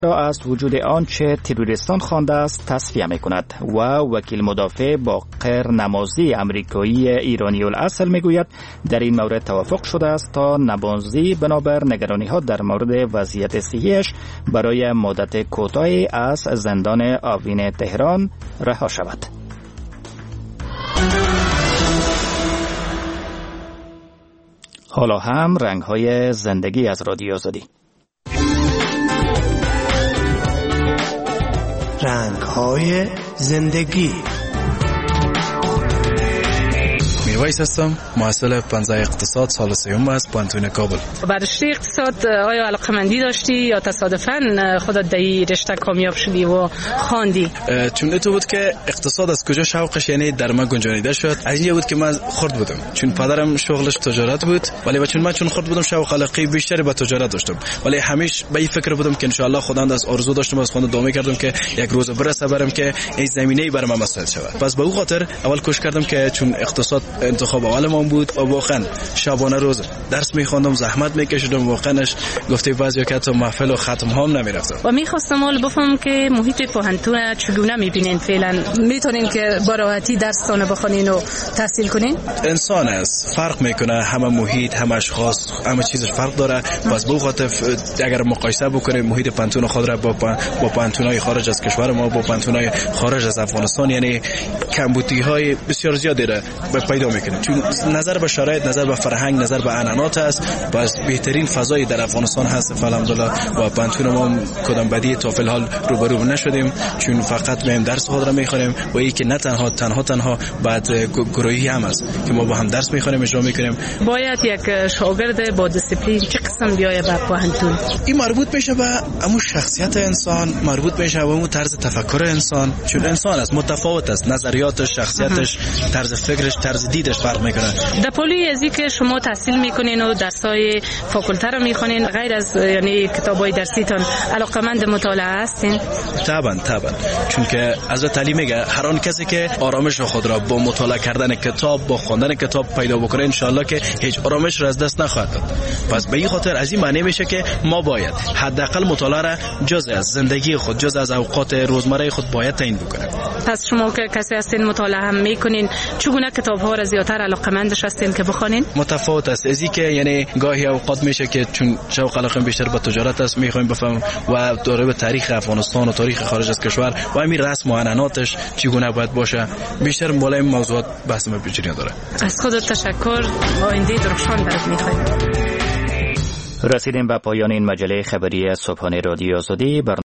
را از وجود آنچه تروریستان خوانده است تصفیه می‌کند و وکیل مدافع با غیرنمازی آمریکایی ایرانی الاصل میگوید در این مورد توافق شده است تا نمازی بنابر نگرانی‌ها در مورد وضعیت صحیش برای مدت کوتاهی از زندان آوین تهران رها شود. حالا هم رنگ‌های زندگی از رادیو آزادی. رنگ‌های زندگی. میرویس هستم، محصل 15 اقتصاد سال سوم از پانتون کابل. بررسی اقتصاد آیا علاقه‌مندی داشتی یا تصادفاً خودت در این رشته کامیاب شدی و خواندی؟ چون تو بود که اقتصاد از کجا شوقش یعنی در من گنجانیده شد. از اینجا بود که من خرد بودم، چون پدرم شغلش تجارت بود، ولی چون خرد بودم شوق علاقه بیشتری به تجارت داشتم، ولی همیشه به این فکر بودم که ان شاء الله خداوند از آرزو داشتم، از خدا دعا می‌کردم که یک روز برسه برم که این زمینه‌ای برام مسئله شود. پس به اون خاطر اول کوشش کردم که چون اقتصاد انتخاب اولم بود و واقعا شبانه روز درس می‌خوندم، زحمت می‌کشیدم، واقعاش گفته بعضیا که تا محفل و ختم هم نمی‌رفتم. و می‌خواستم اول بفهمم که محیط پوهنتون چگونه می‌بینین فعلا؟ می‌تونین که با راحتی درستان بخونین و تحصیل کنین؟ انسان است، فرق میکنه، همه محیط، همه اشخاص، همه چیزش فرق داره. پس به خاطر اگر مقایسه بکنیم محیط پانتون خود را با پانتون‌های خارج از کشور ما، با پانتون‌های خارج از افغانستان، یعنی کمبودی‌های بسیار زیادی را پیدا می‌کنیم. چون نظر به شرایط، نظر به فرهنگ، نظر به عنعنات است. بس بهترین فضای در افغانستان هست الحمدلله و پانتون ما کدام بدی تا فی الحال روبرو نشدیم، چون فقط میایم درس خود را می‌خونیم و اینکه نه تنها بعد گروهی هم است که ما با هم درس می‌خونیم، اجرا می‌کنیم. باید یک شاگرد با دیسپلین چه قسم بیاید به پوهنتون؟ این مربوط میشه به همون شخصیت انسان، مربوط میشه به اون طرز تفکر انسان، چون انسان است، متفاوت است، نظریاتش، شخصیتش، طرز فکرش، طرز دیدش فرق میکنه. در پولی ازی که شما تحصیل میکنین و درسای فاکولته رو میخونین، غیر از یعنی کتابای درسیتون علاقه‌مند مطالعه هستین؟ طبعا چون که از تعلیم میگه هر آن کسی که آرامش خود را با مطالعه کردن کتاب، با خواندن کتاب پیدا بکنه، ان شاء الله که هیچ آرامش را از دست نخواهد داد. پس به این خاطر از این معنی میشه که ما باید حداقل مطالعه را جزء از زندگی خود، جزء از اوقات روزمره خود باید تعیین بکنیم. پس شما که کسی هستین مطالعه هم میکنین، چگونه کتاب‌ها را زیاتر علاقه‌مندش هستین که بخونین؟ متفاوت است. ازی که یعنی گاهی اوقات میشه که چون شوق علاقه بیشتر به تجارت است، میخوایم بفهم و داره به تاریخ افغانستان و تاریخ خارج از کشور و همین رسم و عنعناتش چگونه باید باشه، بیشتر بالای این موضوعات بحث ما بیشتر داره. از خودت تشکر. آینده درخشان برات میخوایم. رسیدیم به پایان این مجله خبری صبحانه رادیو آزادی.